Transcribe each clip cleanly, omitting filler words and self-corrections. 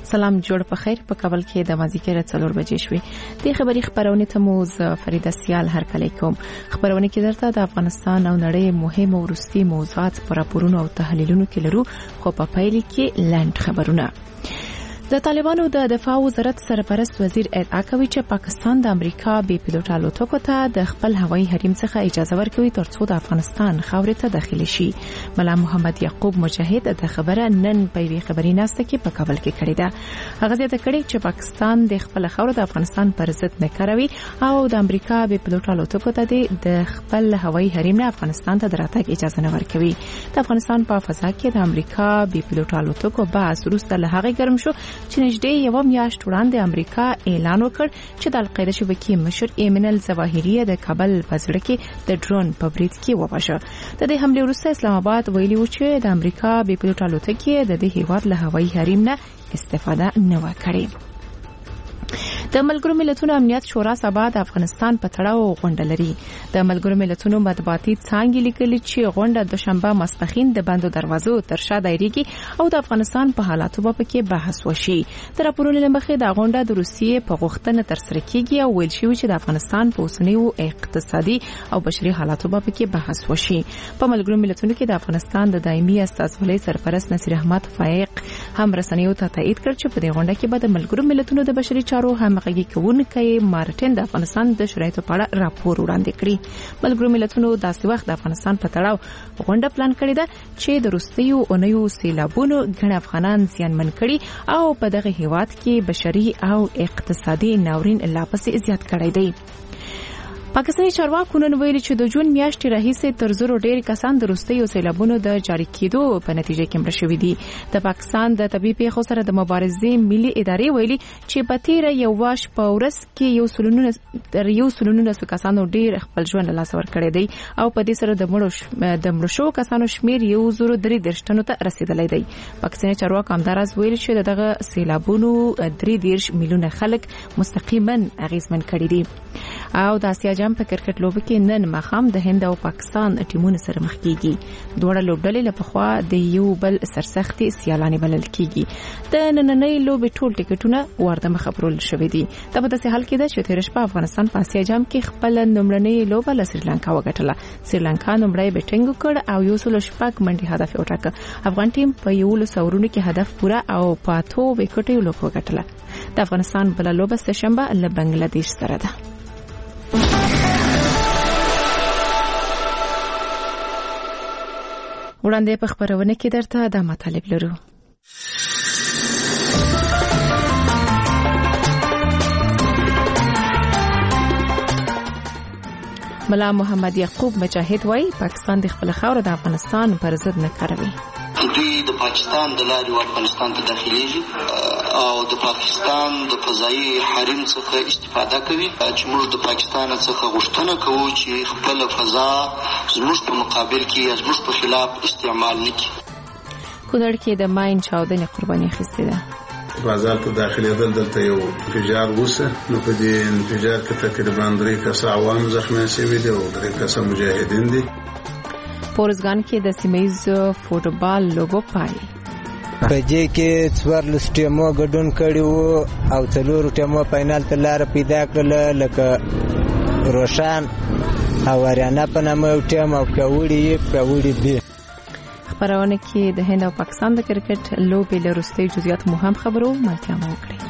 سلام جوړ په خیر. په کابل کې د مازیګر 4 بجې شوې. د خبري خبرونه ته مو فریده سیال هرکلی کوم. خبرونه کې درته د افغانستان او نړۍ مهم او وروستي موضوعات پر راپورونو او تحلیلونو کې لرو، خو په پیل کې لاند خبرونه. د طالبانو د دفاع وزارت سرپرست وزیر ادعا کوي چې پاکستان د امریکا بي پيلوټ الوتکو ته د خپل هوایي حریم څخه اجازه ورکوي ترڅو د افغانستان خاورې ته داخلي شي. ملا محمد یعقوب مجاهد د خبره نن په وی خبري ناسته کې په کابل کې کړې ده. هغه زیاته کړې چې پاکستان د خپل خاور د افغانستان پر ضد نه کاروي او د امریکا بي پيلوټ الوتکو ته د خپل هوایي حریم نه افغانستان ته دراتګ اجازه نه ورکوي. د افغانستان په فضا کې د امریکا بي پيلوټ الوتکو بعض وروسته له هغه ګرم شو چې نږدې یو میاشت وړاندې امریکا اعلان وکړ چې د القاعده شبکې مشر ایمن الظواهری د کابل په ځړ کې د ډرون په برید کې ووژل. د دې حمله وروسته اسلام آباد ویلي و چې د امریکا بي پيلوټ الوتکې د دې هیواد له هوایي حریم نه استفاده نه وکړي. د ملګرو ملتونو امنیت شورا سبا د افغانستان په تړاو غونډه لري. د ملګرو ملتونو مطبوعاتي څانګې لیکلي چې غونډه دوشنبه ماسپښین د بندو دروازو تر شا دایریږي او د افغانستان په حالاتو په کې بحث وشي. د راپورونو لمخې د غونډه د روسیې په غوښتنه ترسره کیږي او ویل شوی چې د افغانستان په اوسنیو اقتصادي او بشري حالاتو په کې بحث وشي. په ملګرو ملتونو کې د افغانستان د دایمي استازولۍ سرپرست نصیر احمد فائق هم رسنیو ته تایید کړ چې په دې غونډه کې به د ملګرو ملتونو د بشري چارو همغږي کوونکی مارټین د افغانستان د شرایطو په اړه راپور وړاندې کړی. ملګرو ملتونو داسې وخت د افغانستان په تړاو غونډه پلان کړې ده چې د وروستیو اونیو سیلابونو ګڼ افغانان زیانمن کړي او په دغه هیواد کې بشري او اقتصادي ناورین لا پسې زیات کړی دی. پاکستاني چارواکو نن ویلي چې د جون میاشتې راهیسې تر زرو ډېر کسان د وروستیو سیلابونو د جاري کېدو په نتیجه کې مړه شوي دي. د پاکستان د طبي پیښو سره د مبارزې ملي ادارې ویلي چې په تیره یو واش په ورځ کې یو سلونونه کسانو ډېر خپل ژوند له لاسه ورکړی دی او په دې سره د مړو شوو کسانو شمیر 133 ته رسیدلی دی. پاکستاني چارواکو همداراز ویلي چې دغه سیلابونو 33 میلیونه خلک مستقیما اغیزمن کړي دي. او د اسیا جام په کرکټ لوبه کې نن مخام د هند او پاکستان ټیمونو سره مخ کیږي. دوه لوبډلې له پخوا د یو بل سرسختي سیالانې بلل کیږي. د نننۍ لوبې ټول ټیکټونه ورته مخبرول شوې دي. دا په داسې حال کې ده چې تیر شپه افغانستان په اسیا جام کې خپل نومړنۍ لوبه له سریلانکا وګټله. سریلانکا نومړی بیټینګ وکړ او 106 منډي هدف وټاکه. افغان ټیم په 11 اورونو کې هدف پورا او په 8 وکټو لوب وګټله. د افغانستان بل لوبه سهشنبه له بنگلاديش سره ده. وړاندې په خبرونه کې درته دا مطالب لرو. ملا محمد یعقوب مجاهد وايي پاکستان د خپل خاور د افغانستان پر ضد نه کاروي. دوی د پاکستان د لارې افغانستان ته داخليږي او د پاکستان د فضایي حریم څخه استفاده کوي چې موږ د پاکستان څخه غوښتنه کوو چې خپل فضا زموږ په مقابل کې زموږ په خلاف استعمال نکړي. کونړ کې د ماین چاودنې قرباني اخیستې ده. بازار ته داخليدل دلته یو انفجار وسه، نو په دې انفجار کې تقریبا 3 کسه عوام زخمي شوي دي او 3 کسه مجاهدین دي. پورزګان کې د سیمایز فوټبال لوبو پای په دې کې 14 ټیمو ګډون کړي وو او 4 ټیمو فائنل ته لار پیدا کړل، لکه روشان او اریانا په نامه یو ټیم او پیاوړي دي. خبرونه کې د هند او پاکستان د کرکټ لوبې له وروستي جزئیات مهم خبرو ملتیا مو کړی.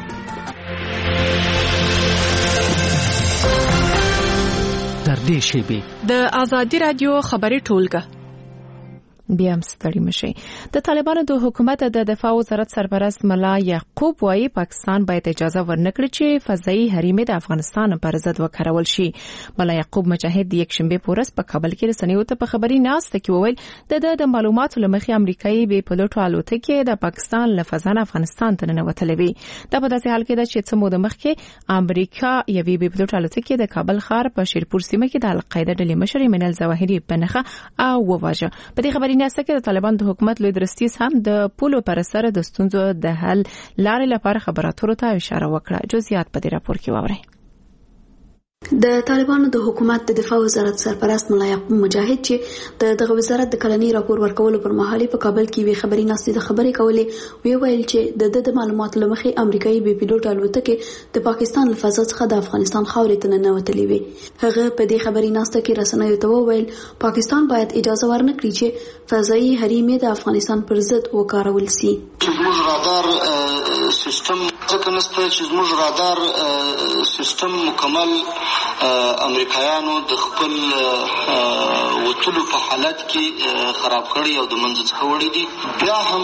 تر دې شیبې د آزادي رادیو خبري ټولګه بیا هم ستړي مشي. د طالبانو د حکومت د دفاع وزارت سرپرست ملا یعقوب وايي پاکستان باید اجازه ورنکړي چې فضایي حریم د افغانستان پر ضد وکړول شي. ملا یعقوب مجاهد د یکشنبه پورس په کابل کې رسنیو ته په خبري ناسته کې وویل د معلوماتو لمخې امریکایي بي پيلوټ الوتکې د پاکستان له فضا افغانستان ته ننوتلې وي. دا په داسې حال کې ده چې څه موده مخکې امریکا یوې بي پيلوټ الوتکې د کابل ښار په شیرپور سیمه کې د القاعده ډلې مشر ایمن الظواهری په نخښه او وواژه. په دې خبري ناسته کې د طالبان د حکومت لوی درستیز هم د پولو پر سر د ستونزو د حل لارې لپاره خبراتو ته اشاره وکړه. جزئیات په دې راپور کې واورئ. د طالبانو د حکومت د دفاع وزارت سرپرست ملا یعقوب مجاهد چې دغه وزارت د کلنی راپور ورکولو پر مهال په کابل کې وی خبري ناستې د خبرې کولې ویل چې د معلوماتو لمخې امریکایي بي پیلوټ الوتکې د پاکستان له فضا څخه د افغانستان خاورې ته ننوتلې وي. هغه په دې خبري ناسته کې رسنیو ته وویل پاکستان باید اجازه ورنکړي چې فضایي حریم د افغانستان پر ضد وکارول شي. زموږ رادار سیستم ځکه نشته چې زموږ رادار سیستم مکمل امریکایانو د خپل وټلو په حالت کې خراب کړی او د منځ څخه وړي دي. بیا هم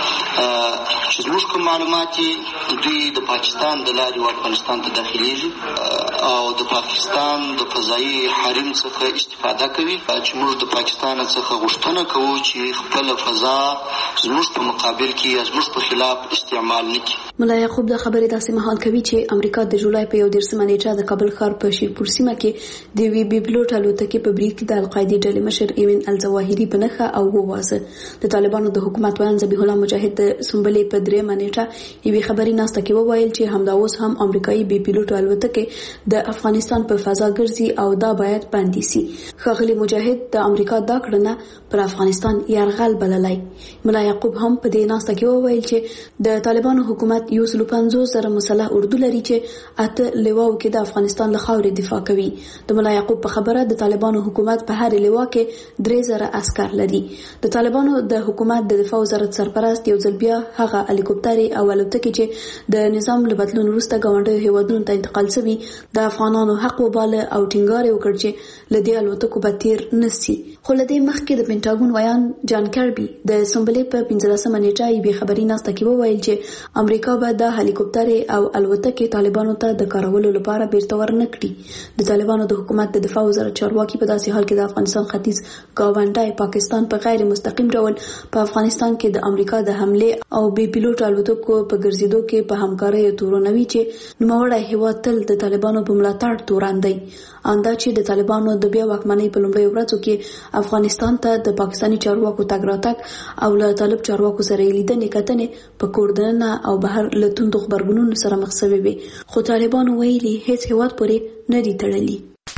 چې زموږ کوم معلومات دوی د پاکستان د لارې افغانستان ته داخليږي او د پاکستان د فضایي حریم څخه استفاده کوي چې موږ د پاکستان څخه غوښتنه کوو چې خپل فضا زموږ په مقابل کې زموږ په خلاف استعمال نکړي. ملا یعقوب د خبرې داسې مهال کوي چې امریکا د جولای په 11 نیټه د کابل ښار په شیرپور سیمه کې د وی بي پیلوټ الوتکې په بریټ کې د القاعده ډلې مشر ایمن الزواهری په نخښه او ووازه. د طالبانو د حکومت ویان ذبیح الله مجاهد د سنبلې په 3 نیټه یوې خبري ناسته کې وویل چې همدا اوس هم امریکایي بي پیلوټ الوتکې د افغانستان په فضا ګرځي او دا باید بندي شي. ښاغلي مجاهد د امریکا دا کړنه پر افغانستان یرغل بللای. ملا یعقوب هم په دې ناسته کې وویل چې د طالبانو حکومت 150,000 مسلح اردو لري چې اته لواو کې د افغانستان له خاورې دفاع کوي. د ملا یعقوب په خبره د طالبانو حکومت په هر لوا کې 3,000 عسكر لري. د طالبانو د حکومت د دفاع وزارت سرپرست یو ځل بیا هغه هلیکوپټر او الوتکې چې د نظام له بدلون وروسته ګاونډیو هیوادونو ته انتقال شوي د افغانانو حق وباله او ټینګار وکړ چې لدې الوتکو به تیر نشي. خو لدې مخکې د پینټاګون ویان جان کربي د سنبلې په 15 نیټه به خبري ناسته کې وویل چې امریکا به د هلیکوپټر او الوتکې طالبانو ته د کارولو لپاره بیرته ورنکړي. د طالبانو د حکومت د دفاع وزارت چارواکي په داسې حال کې د افغانستان ختیځ ګاونډي پاکستان په غیر مستقیم ډول په افغانستان کې د امریکا د حمله او بي پیلوټ الوتکو په ګرځېدو کې په همکارۍ تورنوي چې نوموړی هیواد تل د طالبانو په ملاتړ توراندي. اندا چې د طالبانو د بیا واکمنۍ په لومړۍ ورځو کې افغانستان ته د پاکستاني چارواکو تګ راتګ او له طالب چارواکو سره لیدنې کتنې په کوردنه او بهر له توندو خبرګونونو سره مخ شوي وي. خو طالبانو ویلي هیڅ هیواد پورې نه دي تړلي.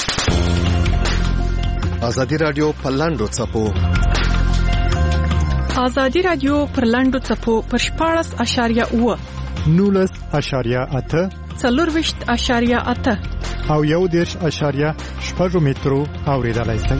ازادي رادیو پر لاندو څپو ازادي رادیو پر لاندو څپو پر 14.9 19.8 4.8 او 1.8 مترو اوریدلای شئ.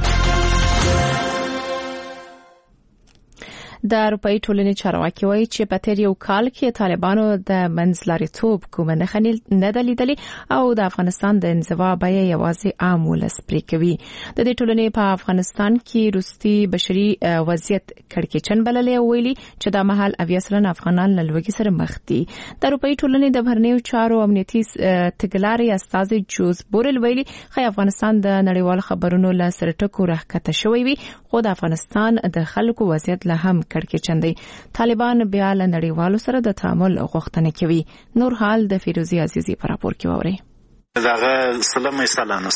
د اروپאי ټولنې چارواکي وایي چې په تیر یو کال کې طالبانو د منځلاریتوب کومه نه ده لیدلې او د افغانستان د انزوا بیه یوازې عام ولس پرې کوي. د دې ټولنې په افغانستان کې روسي بشري وضعیت کړکېچن بللې ویلي چې د مهال 80% افغانان له لوږې سره مخ دي. د اروپאי ټولنې د بهرنیو چارو امنیتي تګلارې استاذ جوز بورل ویلي خو افغانستان د نړیوال خبرونو له سرټکو راکته شوی وي خو د افغانستان د خلکو وضعیت له هم کړکېچن دی. طالبان بیا له نړیوالو سره د تعامل غوښتنه کوي. نور حال د فیروزی عزیزی پر راپور کې ووري. داغه سلامه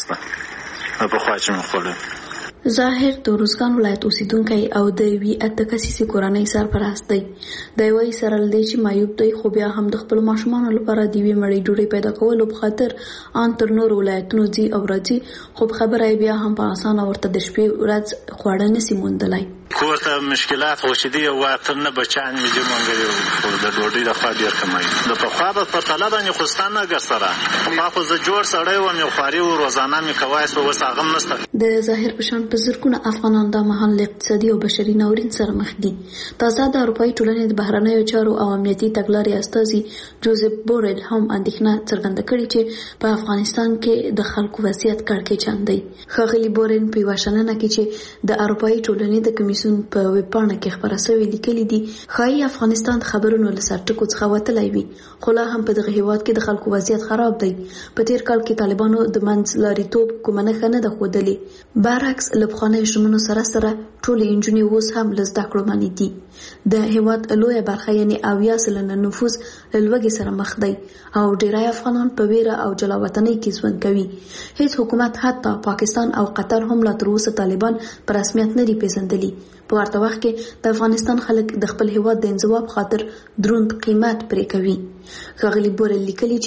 سلانسته په خواجه مخوله ظاهر د روزګان ولایت اوسیدونکی او د وی اتکسي کورنۍ سرپرست دی. د وی سره لدی چې مایوب دی خو بیا هم د خپل ماشومان لپاره دی وی مړی ډوډۍ پیدا کولو په خاطر ان تر نور ولایتونو دی او راځي خو خبره بیا هم په اسانه ورته د شپې ورځ خواړه نسی موندلای. کوته مشکلات خوشدي او اتنه بچان مې جمعګری خو د ډوډۍ د خوا ډیر کمای د په خوا په طلب باندې خوستانه ګسره ما خو ز جوړ سړی و مې خوري او روزانه مې کوایس په وساغم نسته. د ظاهر پشان په زرګونه افغانان د محل اقتصادي او بشري ناورین سره مخ دي. تازه د اروپאי ټولنې د بهرنیو چارو او امنیتي تګلارې استاذ جوزف بورل هم اندېښنه څرګنده کړې چې په افغانستان کې د خلکو وضعیت کړکېچن دی. ښاغلي بورل په واشنګټن کې چې د اروپאי ټولنې د کمیسیون په ویبپاڼه کې خبره شوې لیکلي دي خایي افغانستان خبرونو له سرټکو څخه وتلی وي خو لا هم په دغه هیواد کې د خلکو وضعیت خراب دی. په تیر کال کې طالبانو د منځلاریتوب کومه نښه نه ده ښودلې. برعکس له پخوانیو شتمنو سره ټولې انجونې اوس هم له زده کړو باندې دي. د هیواد لویه برخه یعنې 80% نفوس له لوږې سره مخ دی او ډیری افغانان په ویره او جلاوطنۍ کې ژوند کوي. هیڅ حکومت حتی پاکستان او قطر هم لا تر اوسه طالبان په رسمیت نه دي پیژندلي. په ورته وخت کې د افغانستان خلک د خپل هیواد د انزوا په خاطر دروند قیمت پرې کوي. ښاغلي بورل لیکلي چې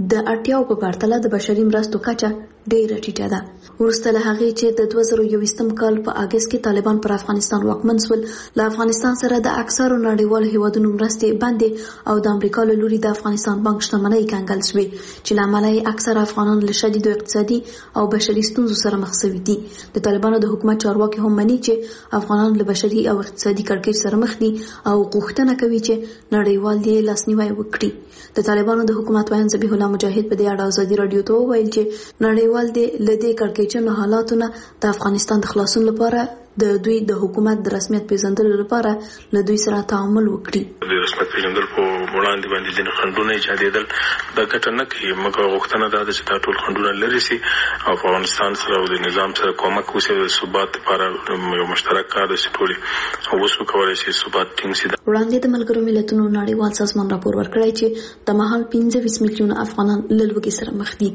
د اړتیاو په پرتله د بشري مرستو کچه ډیره ټیټه ده. وروسته له هغې چې د 2021 کال په اگست کې طالبان پر افغانستان واکمن شول، له افغانستان سره د اکثرو نړیوالو هیوادونو مرستې بندې او د امریکا له لوري د افغانستان بانک شتمنۍ کنګل شوې، چې له امله یې اکثره افغانان له شدیدو اقتصادي او بشري ستونزو سره مخ شوي دي. د طالبانو د حکومت چارواکي هم مني چې افغانان له بشري او اقتصادي کړکېچ سره مخ دي او غوښتنه کوي چې نړیوال یې لاسنیوی وکړي. د طالبانو د حکومت وایي ذبیح الله مجاهد په دې اړه ازادي رادیو ته وویل چې نړیوال دې له دې کړکېچنو حالاتو نه د افغانستان د خلاصون لپاره د دوی د حکومت د رسمیت پیژندلو لپاره له دوی سره تعامل وکړي. د رسمیت پیژندل په وړاندې باندې ځینې خنډونه ایجادېدل، دا ګټه نه کوي، مګر غوښتنه دا ده چې دا ټول خنډونه لرې شي او افغانستان سره او د نظام سره کومک وشي د ثبات لپاره یو مشترک کار دی چې ټولې اوس وکولی شي ثبات ټینګ شي. وړاندې د ملګرو ملتونو نړیوال سازمان راپور ورکړی چې د مهال 15 میلیونه افغانان له لوږې سره مخ دي.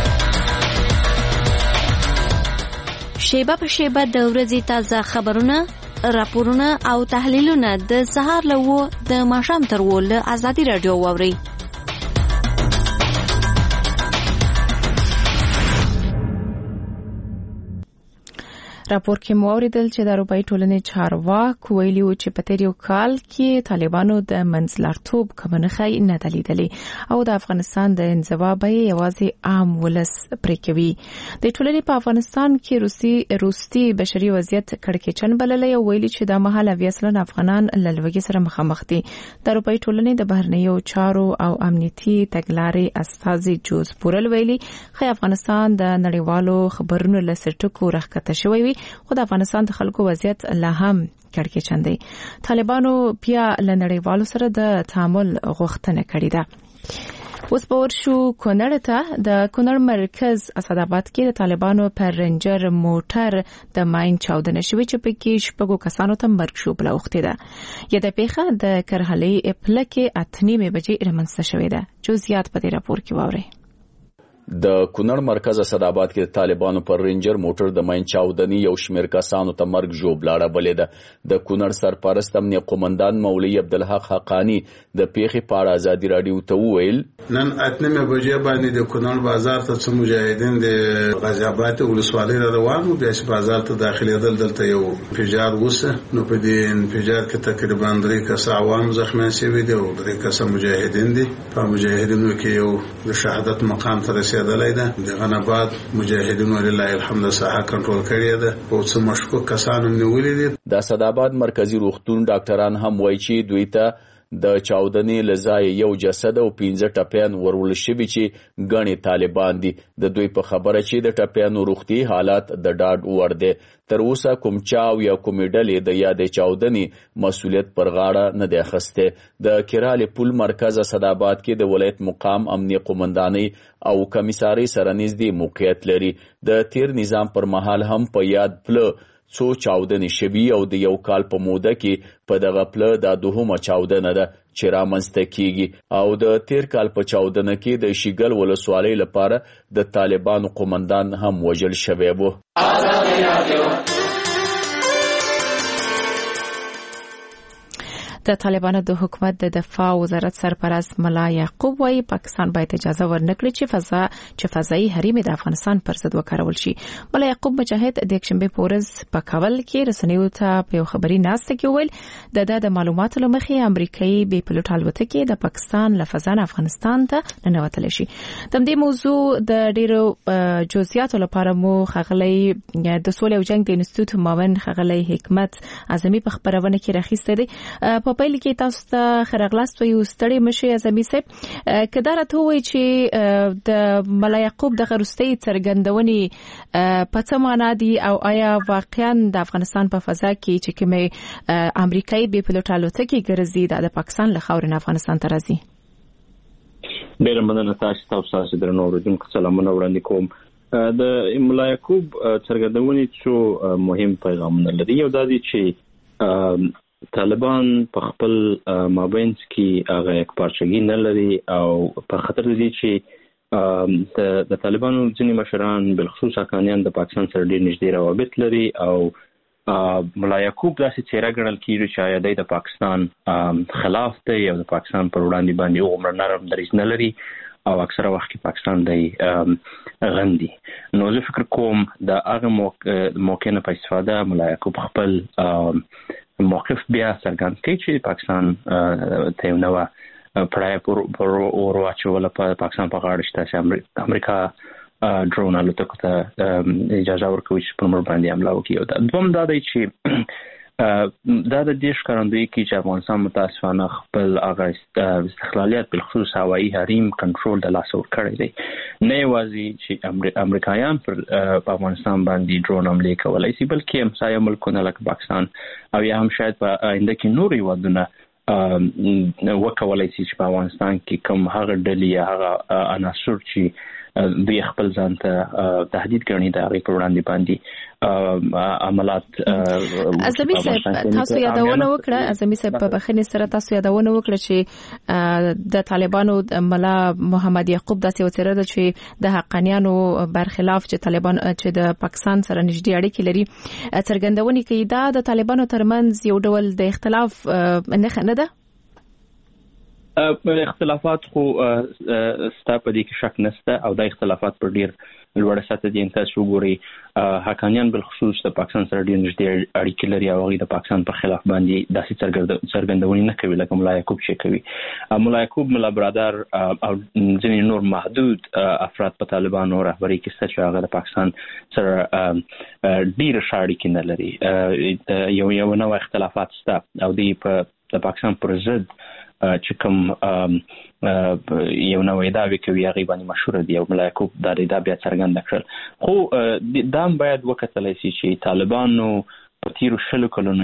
شیبه په شیبه د ورځې تازه خبرونه، راپورونه او تحلیلونه د سهار له 9 د ماښام تر 10 له ازادي رادیو واورئ. راپور کې مو اوریدل چې د اروپאי ټولنې چارواکو ویلي و چې په تیر یو کال کې طالبانو د منځلارتوب کمنخې نه دلیدلې او د افغانستان د انزوا به یوازې عام ولس پرې کوي. د ټولنې په افغانستان کې روسي بشري وضعیت کړکېچن بللې او ویلي چې د مهال 20 افغانان له لوږې سره مخامخ دي. د اروپאי ټولنې د بهرنیو چارو او امنیتي تګلارې استازي جوز پورل ویلي چې افغانستان د نړیوالو خبرونو له سرټکو راښکته شوی وي، خو د افغانستان د خلکو وضعیت لا هم کړکېچن دی. طالبانو بیا له نړیوالو سره د تعامل غوښتنه کړې ده. اوس به ورشو کونړ ته. د کونړ مرکز اسداباد کې د طالبانو پر رنجر موټر د ماین چاودنه شوې چې پکې 6 کسانو ته مرګ شو بل وخت ده. یا د پیښه د کرهلې اپلکه 8:30 بجې رمنځته شوې ده. جزئیات په دې راپور کې واورئ. د کونړ مرکز اسداباد کې طالبانو پر رینجر موټر د ماین چاودنې یو شمېر کسانو ته مرګ ژوبلاړه بلې ده. د کونړ سرپرست امنیه قومندان مولوي عبدالحق حقانی د پیښې په اړه ازادي رادیو ته وویل نن 8:30 بجې باندې د کونړ بازار ته څو مجاهدین د غازی آباد ولسوالۍ را روان وو، بیا چې بازار ته داخلېدل دلته یو انفجار وسه. نو په دې انفجار کې تقریبا 3 کسه عوام زخمیان شوي دي او 3 کسه مجاهدین دي. په مجاهدینو کې یو د شهادت مقام ته رسېدلی ده. د غنباد مجاهدینو ولله الحمد ساحه کنټرول کړې ده او څو مشکوک کسان هم نیولي دي. د اسداباد مرکزی روغتون ډاکټران هم وایي چې دوی ته د چاودنې لزای یو جسد او 15 ټپیان ورول شوي چې غني طالبان دي. د دوی په خبره چې د ټپیانو روغتي حالات د ډاډ وړ دي. تر اوسه کوم چاو یا کومې ډلې د یادې چاودنې مسؤلیت پر غاړه نه دی اخیستی. د کراله پل مرکز اسداباد کې د ولایت مقام امنیه قومندانۍ او کمیسارۍ سره نږدې موقعیت لري. د تیر نظام پر مهال هم په یاد پله څو چاودنې شوي او د یو کال په موده کې په دغه پله دا دوهمه چاودنه ده چې رامنځته کیږي او د تیر کال په چاودنه کې د شیګل ولسوالۍ لپاره د طالبانو قومندان هم وژل شوی و. د طالبانو د حکومت د دفاع وزارت سرپرست ملا یعقوب وايي پاکستان باید اجازه ورنکړي چې فضایي حریم د افغانستان پر ضد وکارول شي. ملا یعقوب مجاهد د یکشنبه په ورځ په کابل کې رسنیو ته په خبري ناسته کې ویل د معلوماتو لمخې امریکایي بې پلوټ الوتکې د پاکستان له فضا افغانستان ته ننوتلی شي. د دې موضوع د ډیرو جزئیاتو لپاره مو خغلی د سولې او جنگ د انسټیټیوټ معاون خغلی حکمت اعظمي په خبرونه کې راخیسته دي. په پیل کې تاسو ته خرغلاست یو ستړي مشي اعظمي صاحب کدار ته وایي چې د ملا یعقوب د غرستي څرګندونې په څه معنا دي او آیا واقعا د افغانستان په فضا کې چې کومه امریکایي بې پلوټ الوتکې ګرځي د پاکستان له خاورې افغانستان ته راځي؟ ډېر مننه تاسو درنو اوریدونکو سلامونه وړاندې کوم. د ملا یعقوب څرګندونې څو مهم پیغامونه لري. یو دا دی چې طالبان په خپل مابینس کې هغه یک پارچګي نه لري او په خطر دي چې د طالبانو ځینې مشران بالخصوص حقانیان د پاکستان سره ډېر نږدې روابط لري او ملا یعقوب داسې څېره ګڼل کېږي چې آیا دی د پاکستان خلاف دی او د پاکستان پر وړاندې باندې عمر نرم دریځ نه لري او اکثره وخت کې پاکستان د غندي. نو زه فکر کوم د هغه موقع نه په استفاده ملا یعقوب خپل موقف بیا څرګند کړي چې پاکستان ته یو نوی پړای پر اور واچوله په پاکستان په غاړه شته چې امریکا ډرون الوتکو ته اجازه ورکوي چې پر موږ باندې حمله وکړي. دوم دا دی چې دا د دې ښکارندویي کوي چې افغانستان متاسفانه خپل هغه استقلالیت بالخصوص هوایي حریم کنټرول د لاسه ورکړی دی. نه یوازې چې امریکایان پر افغانستان باندې ډرون حملې کولی شي بلکې همسایه ملکونه لکه پاکستان او یا هم شاید په آینده کې نور هیوادونه وکولای شي چې په افغانستان کې کوم هغه ډلې یا هغه عناصر چې دوی خپل ځان ته تهدید ګڼي د هغې پر وړاندې باندې عملات. اعظمي صاحب تاسو یادونه وکړه، اعظمي صاحب په بخښنې سره تاسو یادونه وکړه چې د طالبانو ملا محمد یعقوب داسې وڅیره ده چې د حقانیانو برخلاف چې طالبان چې د پاکستان سره نږدې اړیکې لري څرګندونې کوي. دا د طالبانو ترمنځ یو ډول د اختلاف نښه نه ده؟ اختلافات خو ستا په دې کې شک نشته او دا اختلافات پر ډیر لوړه سطح دي. تاسو وګورئ حقانیان بالخصوص د پاکستان سره ډیر نږدې اړیکې لري او هغوی د پاکستان په خلاف باندې داسې څرګندونې نه کوي لکه ملا یعقوب چې کوي. ملا یعقوب، ملا برادر او ځینې نور محدود افراد په طالبانو رهبرۍ کې شته چې هغه د پاکستان سره ډیر ښه اړیکې نه لري. یو نوع اختلافات شته او دوی د پاکستان پر ضد چې کوم یو نوې دعوی کوي هغه باندې مشهور دي او ملا یعقوب دا بیا څرګنده کړل. خو دا باید وکتل شي چې طالبانو په تیرو کلونو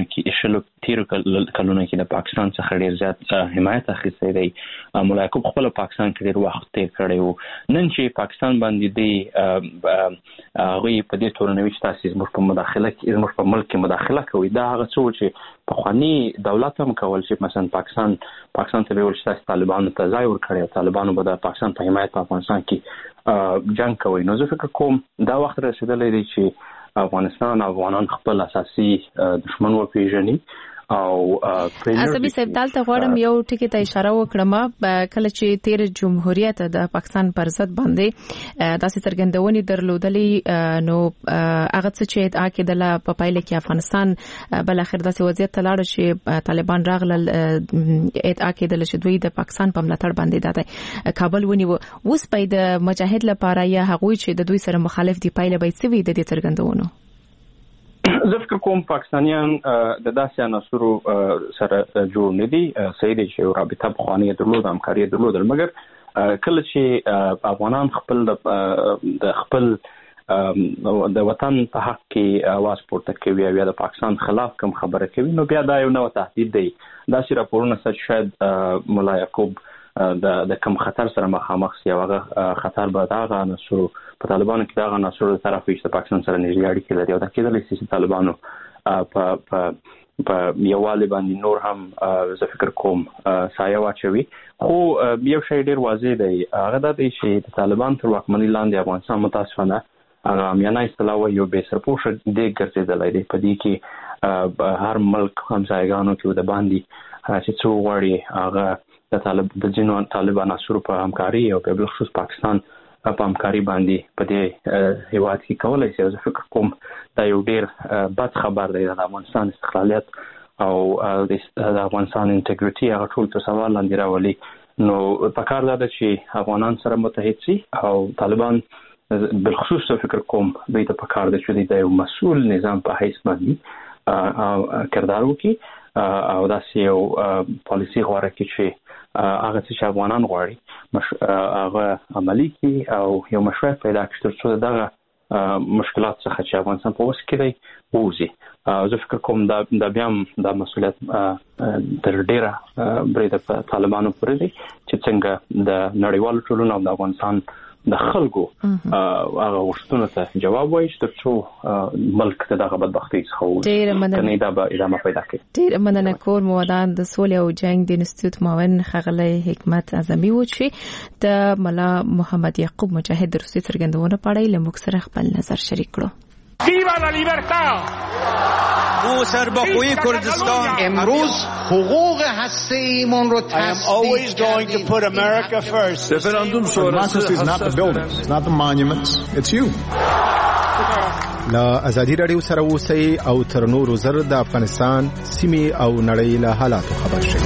کې د پاکستان څخه ډیر زیات حمایت اخیستی دی. ملا یعقوب خپل پاکستان کې ډیر وخت تیر کړی و. نن چې پاکستان باندې دی هغوی په دې تورنوي چې تاسې زموږ په ملک کې مداخله کوي، دا هغه څه چې پخواني دولت هم کول چې مثلا پاکستان ته ویل چې تاسې طالبانو ته ځای ورکړی، طالبانو به د پاکستان په حمایت په افغانستان کې جنګ کوي. نو زه فکر کوم دا وخت رسېدلی دی چې افغانستان او افغانان خپل اساسي دشمن وپېژني او اعظمي صاحب دلته غواړم یو ټکی ته اشاره وکړم. کله چې تیر جمهوریت د پاکستان پر ضد باندې داسې څرګندونې درلودلې نو هغه څه چې ادعا کېدله په پایله کې افغانستان بل اخر داسې وضعیت ته لاړ چې طالبان راغلل، ادعا کېدله چې دوی د پاکستان په ملاتړ باندې د کابل ونیو. اوس په د مجاهد لپاره یا هغوی چې د دوی سره مخالف دي پایله به څه وي د دې څرګندونو؟ زه فکر کوم پاکستانیان د داسې عناصرو سره جوړ نه دي. صحیح دی چې یو رابطه پخوانۍ درلوده، همکاري درلوده، مګر کله چې افغانان خپل د خپل د وطن په حق کې आवाज پورته کوي او یا د پاکستان خلاف کوم خبره کوي نو بیا دا یو نوع تهدید دی. داسې راپورونه چې شاید ملا یعقوب د کوم خطر سره مخامخ شي او هغه خطر به د هغه عناصرو په طالبانو کې د هغه عناصرو د طرف چې پاکستان سره نږدې اړیکې لري او دا کېدلی شي چې طالبانو په یووالي باندې نور هم زه فکر کوم سایه واچوي. خو یو شی ډېر واضح دی، هغه دا دی چې د طالبان تر واکمنۍ لاندې افغانستان متاسفانه هغه عامیانه اصطلاح وایي یو بې سرپوشه دیګ ګرځېدلی دی. په دې کې هر ملک همسایګانو کې د باندې چې څو غواړي هغه د ځینو طالب عناصرو په همکاري او په بالخصوص پاکستان په همکاري باندې په دې هیواد کې کولی شي. زه فکر کوم دا یو ډېر بد خبر دی. د افغانستان استقلالیت او د افغانستان انټیګریټي هغه ټول په سوال لاندې راولي. نو پکار دا ده چې افغانان سره متحد شي او طالبان بالخصوص فکر کوم دوی ته پکار ده چې د یو مسؤل نظام په حیث باندې کردار وکړي او داسې یو پالیسي غوره کړي چې هغه څه چې افغانان غواړي هغه عملي کړي او یو مشروعیت پیدا کړي تر څو دغه مشکلات څخه چې افغانستان په وس کې دی ووځي. زه فکر کوم دا بیا هم دا مسؤلیت تر ډېره برید په طالبانو پورې دی چې څنګه د نړیوالو ټولنو او د افغانستان د خلکو هغه غوښتنو ته جواب وایي تر څو ملک ته دغه بدبختۍ څخه ووځي. کنه دا به ادامه پیدا کړي. ډېره مننه. کور موادان د سولې او جنګ د انسټیټیوټ معاون ښاغلی حکمت اعظمي و چې د ملا محمد یعقوب مجاهد د روسي څرګندونه په اړه له موږ سره خپل نظر شریک کړو. ¡Viva la libertad! او سرباخوی کردستان امروز حقوق هسته‌ایمون رو تثبیت کردیم. رفراندوم شورای is not the buildings, it's not the monuments, it's you. لا ازادي رادیو سره اوسئ او تر نورو زر د افغانستان سیمې او نړۍ له حالاتو خبر شئ.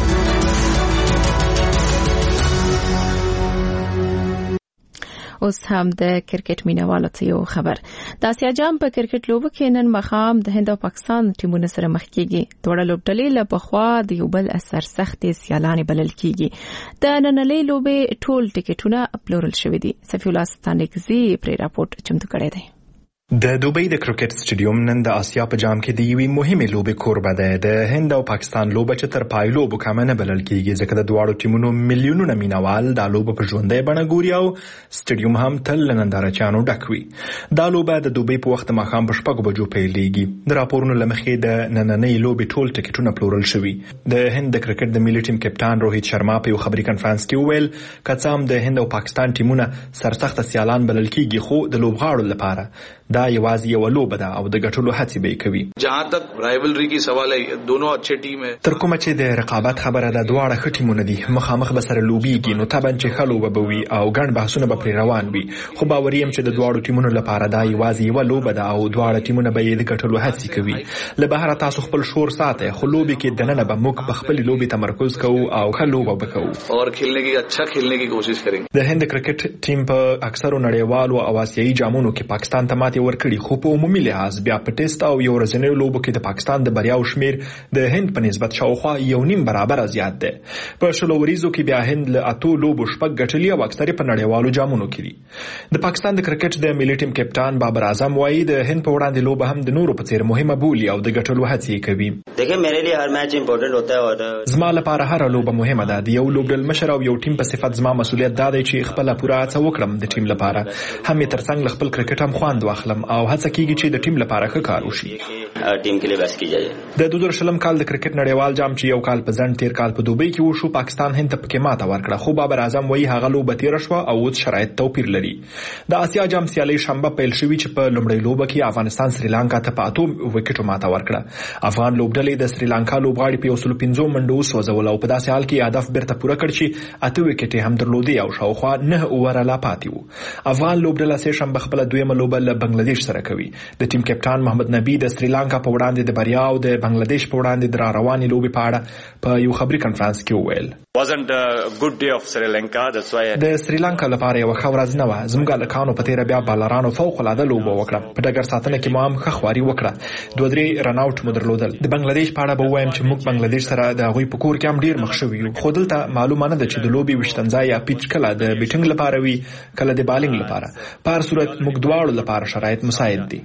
اوس هم د کرکټ مینوالو ته یو خبر. د اسیا جام په کرکټ لوبو کې نن مخام د هند او پاکستان ټیمونو سره مخ کیږي. دوړه لوبډلې له بخوا د یو بل اثر سختې سیالانې بلل کیږي. د نننۍ لوبې ټول ټیکټونه اپلورل شوي دي. صفی الله ستانکزی پر راپورټ چمتو کړی دی. د دوبۍ د کرکټ سټیډیوم نن د اسیا په جام کې د یوې مهمې لوبې کوربه ده. د هند او پاکستان لوبه چې تر پای لوبو کم نه بلل کیږي ځکه د دواړو ټیمونو میلیونونه مینوال د لوبو په ژوندۍ بڼه ګوري او سټیډیوم هم تل نندارچیانو ډک وي. دا لوبه د دوبۍ په وخت ماښام په 6 بجو پیلېږي. د راپورونو له مخې د نننۍ لوبې ټول ټیکټونه پلورل شوي. د هند د کرکټ د ملي ټیم کپټان روهیت شرما په یو خبري کانفرنس کې وویل که څه هم د هند او پاکستان ټیمونه سرسخت سیالان بلل کیږي خو د لوبغاړو لپاره دا یوازې یو لوبه ده او د ګټلو هڅې به کوي. جهاں تک رائیولری کی سوال ہے دونوں اچھے ټیم ہے. تر کومه چې د رقابت خبره ده دواړه ښه ټیمونه دي مخامخ به سره لوبيږي نو طبعا چې ښه لوبه به وي او ګڼ بحثونه به پر روان وي خو باوري يم چې د دواړو ټیمونو لپاره دا یوازې یو لوبه ده او دواړه ټیمونه به یې د ګټلو هڅې کوي. له بهر تاسو خپل شور ساتئ خو لوبي کې دننه به موږ په خپل لوبي تمرکز کوو او ښه لوبه وکړو اور کھیلنے کی اچھا کھیلنے کی کوشش کریں. د هند کرکټ ټیم په اکثرو نړیوالو او آسیایي جامونو کې پاکستان ته ماتې ورکړي خو په عمومي لحاظ بیا په ټیسټ او یو ورځنیو لوبو کې د پاکستان د بریاو شمیر د هند په نسبت شاوخوا 1.5 برابر زیات دی. په شلو وریزو کې بیا هند له 8 لوبو شپږ ګټلي او اکثر په نړیوالو جامونو کې دي. د پاکستان د کرکټ د ملي ټیم کپټان بابر اعظم وایي د هند په وړاندې لوبه هم د نورو په څیر مهمه بولي او د ګټلو هڅې کوي. دیکھیں میرے لیے ہر میچ امپورټنٹ ہوتا ہے اور زما لپاره هر لوبه مهمه ده. د یو لوبډل مشر او یو ټیم په صفت زما مسؤلیت دا دی چې خپل پوره هڅه وکړم د ټیم لپاره هم ترڅنګ خپل کرکټ هم خواند واخلم او هڅه کیږي چې د ټیم لپاره ښه کار وشي. ټیم کې لباس کیږي. د 2000 کال د کرکټ نړیوال جام چې یو کال په ځن تیر کال په دوبۍ کې وشو پاکستان هند ته پکې ماته ورکړه خو بابر اعظم وایي هغه لوبه تیر شو او اوس شرایط توپیر لري. د اسیا جام سیالي شنبه پیل شوې چې په لومړۍ لوبه کې افغانستان سریلانکا ته په 8 وکټو ماته ورکړه. افغان لوبډلې د سریلانکا لوبغاړي په 115 منډو وسوځول او په داسې حال کې هدف بیرته پوره کړ چې 8 وکټې هم درلودي او شاوخوا 9 اوور لا پاتې وو. افغان لوبډله سه شنبه خپل دویمه لوبه له بنگلاديش سره کوي. د ټیم کپټان محمد نبی د سریلانکا په وړاندې د بریا او د بنگلاديش په وړاندې د روانې لوبې په اړه په یو خبري کانفرنس کې وویل wasn't a good day of Sri Lanka that's why د سریلانکا لپاره یو ښه ورځ نه و. زموږ لکانو په تیر بیا بالرانو فوق العاده لوبه وکړه. په ډګر ساتنه کې مو هم ښه خواري وکړه. 2-3 رن اوټ مو درلودل. د بنگلاديش په اړه به وایم چې موږ بنگلاديش سره د غوي په کور کې هم ډیر مخ شوي یو خو دلته معلومه نه ده چې د لوبي وشتنځای یا پیچ کله د بیټینګ لپاره وي کله د بالینګ لپاره. په هر صورت موږ دواړو لپاره شرایط مساعد دي.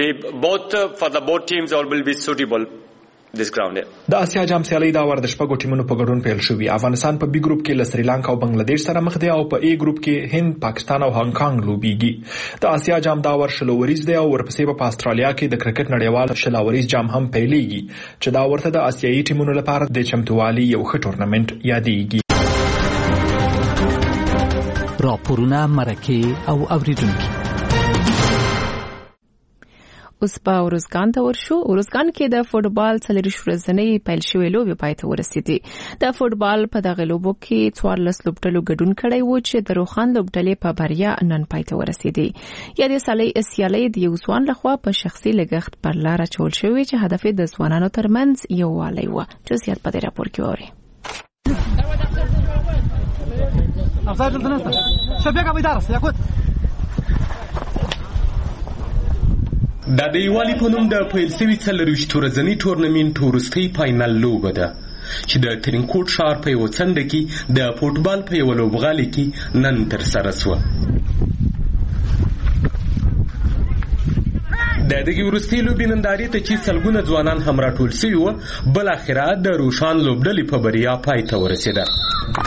both for the both teams all will be suitable this ground. د اسیا جام سیالي دا ور د شپږو ټیمونو په ګډون پیل شوې. افغانستان په بي ګروپ کې له سریلانکا او بنگلاديش سره مخ دی او په ای ګروپ کې هند، پاکستان او هانګ کانګ لوبيږي. د اسیا جام دا ور شلوریز دی او ورپسې په استرالیا کې د کرکټ نړیوال شلوریز جام هم پیلېږي چې دا ورته د اسیایي ټیمونو لپاره د چمتووالي یو ښه ټورنمنت یادېږي. راپورونه مرکه او اوریدونکو اوس په اورزګان ته ورشو. اورزګان کې د فوټبال څلریش ورځنۍ پیل شوې لوبې پای ته ورسېدې. د فوټبال په دغه لوبو کې 14 لوبډلو ګډون کړی و چې د روخان لوبډلې په بریا نن پای ته ورسېدې. یا د سیالۍ د یو ځوان لخوا په شخصي لګښت پر لار اچول شوې چې هدف د ځوانانو ترمنځ یووالی و. جزئیات په دې راپور کې اورئ. افضل دلته شبيكه بيدارس ياخذ د دیوالي په نوم د پیل شوي څلرویشت ورځني ټورنمنټ وروستۍ فاینل لوبه ده چې د ترینکوټ ښار په یوه څنډه کې د فوټبال په یوه لوبغالي کې نن ترسره شوه. د دغې وروستۍ لوبې نندارې ته چې سلګونه ځوانان هم راټول شوي وو بالاخره د روشان لوبډلې په بریا پای ته ورسېده.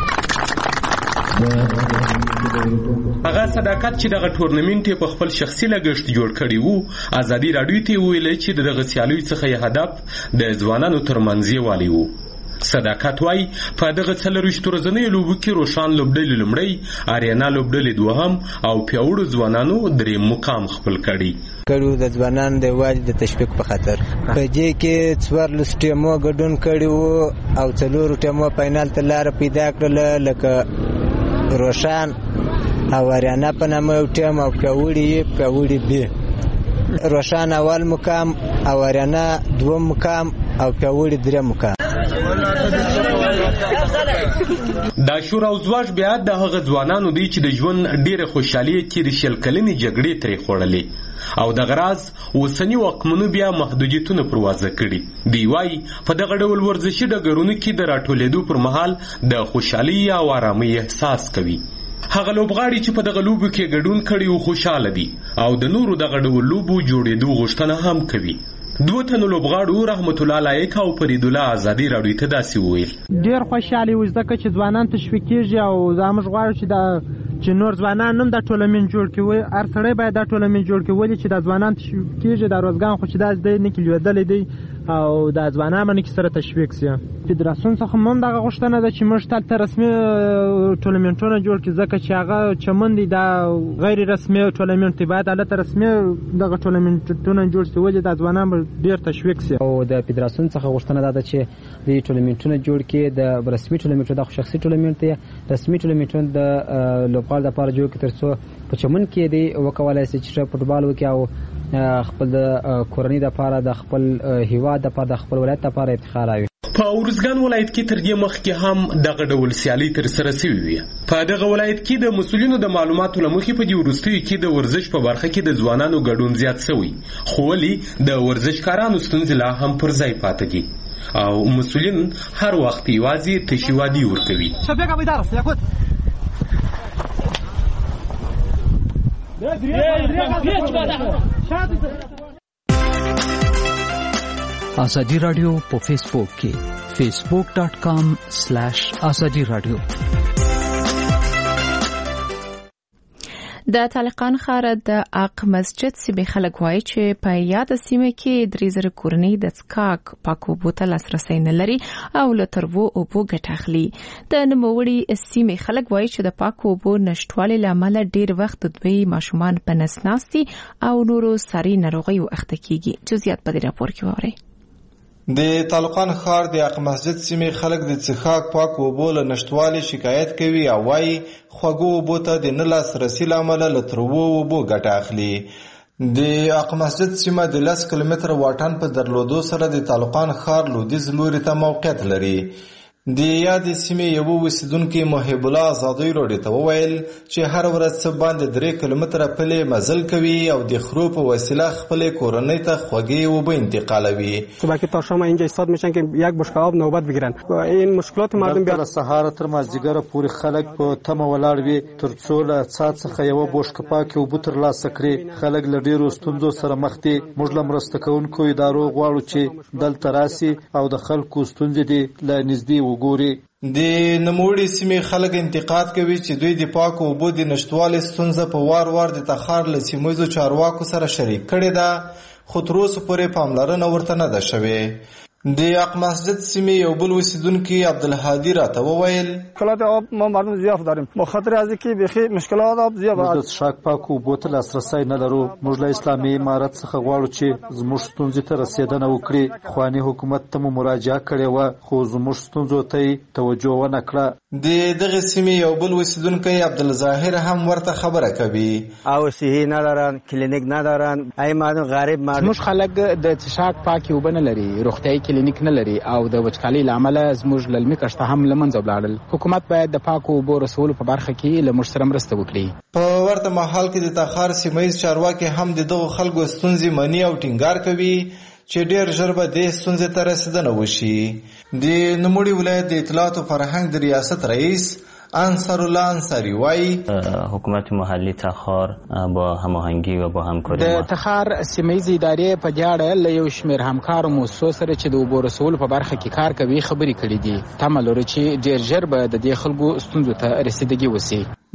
هغه صداقت چې دغه ټورنمنټ په خپل شخصي لګښت جوړ کړی وو ازادي راډیو ته ویل چې دغه سیالیو څخه هدف د ځوانانو ترمنځ یووالی وو. صداقت وای په دغه څلرویشت ورځنۍ لوبو کې روشان لوبډلې لومړی، آریانا لوبډلې دوهم او پیاوړو ځوانانو درېیم مقام خپل کړی. کړو د ځوانانو د واجب د تشویق په خاطر په دې کې 14 ټیمو ګډون کړو او 4 ټیمو فائنل ته لار پیدا کړل لکه روشان او اریانا په نامه یو ټیم او پیاوړي بي روشان اول مقام او اریانا دوم مقام او پیاوړي دریم مقام. دا شور او زواج بیا د هغه ځوانانو دی چې د ژوند ډیره خوشحالي تیر شل کلنې جګړې ترې خوړلې او د غراز وسنی وقمنو بیا محدودیتونه پروازه کړي دی وای په دغه ډول ورزشي ډګرونو کې د راټولېدو پر مهال د خوشحالي او آرامۍ احساس کوي. هغه لوبغاړي چې په دغه لوبو کې ګډون کړي او خوشاله دي او د نورو دغه ډول لوبو جوړېدو غوښتنه هم کوي. دوه تنو لوبغاړو رحمت الله لایق او فرید الله آزادی راډیو ته داسې وویل ډیر خوشاله و ځکه چې ځوانان تشویق کیږي او زموږ غواړو چې نور ځوانان هم د ټولنې جوړ کړي هر سړی باید د ټولنې جوړ کړي چې د ځوانان تشویق کیږي د روزګان خو چې داس دی نه کلیدل دی او د ځوانانو باندې سره تشویق سي. فدراسیون څخه هم دغه غوښتنه ده چې موږ تل رسمي ټولنمنټونه جوړ کړي ځکه چې هغه چمن دي د غیر رسمي ټولنمنټ باید البته رسمي دغه ټولنمنټونه جوړ شي ولې د ځوانانو ډیر تشویق سي. او د فدراسیون څخه غوښتنه ده چې د ټولنمنټونه جوړ کړي د رسمي ټولنمنټ د شخصي ټولنمنټ رسمي ټولنمنټ د لوبغاړو لپاره جوړ کړي ترڅو په چمن کې دی وکولای شي چې فوټبال وکړي او خپل د کورنۍ لپاره د خپل هیواد لپاره د خپل ولایت لپاره افتخار وي. په ورزګان ولایت کې تر دې مخکې هم دغه ډول سیالي تر سره شوې وي. په دغه ولایت کې د مسؤلینو د معلوماتو لمخې په دې وروستیو کې د ورزش په برخه کې د ځوانانو ګډون زیات شوی خو ولې د ورزشکارانو ستونزې لا هم پر ځای پاتې دي او مسؤلین هر وخت یوازې تشي وادي ورکوي. شبکه بیدار است یاکوت آزادی رادیو په فیسبوک کې facebook.com/azadi radio. د طالقان ښار د اق مسجد سیمې خلک وایي چې په یاد سیمه کې 3000 کورنۍ د څښاک پاکو اوبو ته لاسرسی نه لري او له تروو اوبو ګټه اخلي. د نوموړي سیمې خلک وایي چې د پاکو اوبو نشټوالي له امله ډیر وخت دوی ماشومان په نسناستي او نورو ساري ناروغیو اخته کیږي. جزئیات په دې راپور کې واورئ. د طالقان ښار د اق مسجد سیمې خلک د څښاک پاکو اوبو له نشټوالي شکایت کوي او وايي خوږو اوبو ته د نه لاسرسي له امله له تروو اوبو ګټه اخلي. د اق مسجد سیمه د 10 کیلومتره واټن په درلودو سره د طالقان ښار لویدیځ لوري ته موقعیت لري. د یاد سیمې یو اوسیدونکي محب الله آزادی راډیو ته وویل چې هر ورځ څه باندې 3 کیلومتره پلې مزل کوي او د خرو په وسیله خپل کورنۍ ته خوږې اوبه انتقالوي. صبح تا شام اینجا ایستاد میشن که یک بشکه آب نوبت بگیرن و این مشکلات مردم بیا سهار تر مازدیګر پورې خلک په تمه ولاړ وي ترڅو له څاڅ څخه یو بشکه پاکه اوبه تر لاسه کړي. خلک له ډیرو ستونزو سره مخ دي. موږ له مرسته کوونکو ادارو غواړو چې دلته راسي او د خلکو ستونزې دي له نږدې وګوري. د نوموړي سیمې خلک انتقاد کوي چې دوی د پاکو اوبو د نشټوالي ستونزه په وار وار د تخار له سیمویزو چارواکو سره شریک کړې ده خو تر اوسه پورې پاملرنه ورته نه ده شوې. د اق مسجد سیمې یو بل اوسیدونکي عبدالهادي راته وویل مشکلات آب ما مردم زیاد داریم به خاطر از اینکه بخی مشکلات آب زیاد د څښاک پاکو اوبو ته لاسرسی نه لرو. موږ له اسلامي امارت څخه غواړو چې زموږ ستونزې ته رسیدنه وکړي. خواني حکومت ته مو مراجعه کړې وه خو زموږ ستونزو ته توجه ونه کړه. د دغه سیمې یو بل اوسیدونکی عبدالظاهر هم ورته خبره کوي. او صحي ندارن کلینیک ندارن ای مردم غریب مردم زموږ خلک د څښاک پاکي اوبه نه لري روغتیايي کلینیک نه لري او د وچکالۍ له امله زموږ للمي کښته هم لمنځه ولاړل. حکومت باید د پاکو اوبو رسولو په برخه کې له موږ سره مرسته وکړي. په ورته مهال کې د تخار سیمایي چارواکي هم د دغو خلکو ستونزې مني او ټینګار کوي چې ډیر ژر به د ستونزې ته رسیدنه وشي. د نوموړي ولایت د اطلاعات او فرهنګ د ریاست رئیس انصار الله انصاری وای حکومت محلی تخار با هماهنگی و با همکاری د تخار سیمایي ادارې په دې اړه له یو شمېر همکارو موسسو سره چې د اوبو رسولو په برخه کې کار کوي خبرې کړې دي. تمه لري چې ډیر ژر به د دې خلکو ستونزو ته رسیدګي وشي.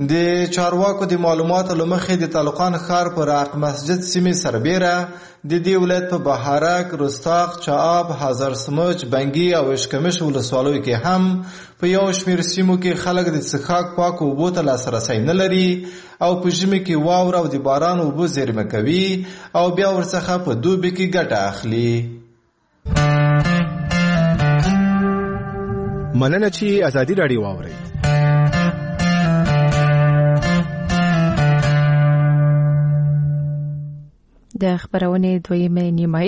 د چارواکو د معلوماتو له مخې د تالقان ښار پر عق مسجد سیمې سربیره د دې ولایت په بهارک، رستاق، چااب، هزار سموچ، بنګي او اشکمش ولسوالیو کې هم په یو شمېر سیمو کې خلک د څښاک پاکو اوبو ته لاسرسی نه لري او په ژمي کې واوره او د باران اوبه زیرمه کوي او بیا ورڅخه په دوبي کې ګټه اخلي. مننه چې ازادي راډیو واورئ. د خبرونې دویمه نیمه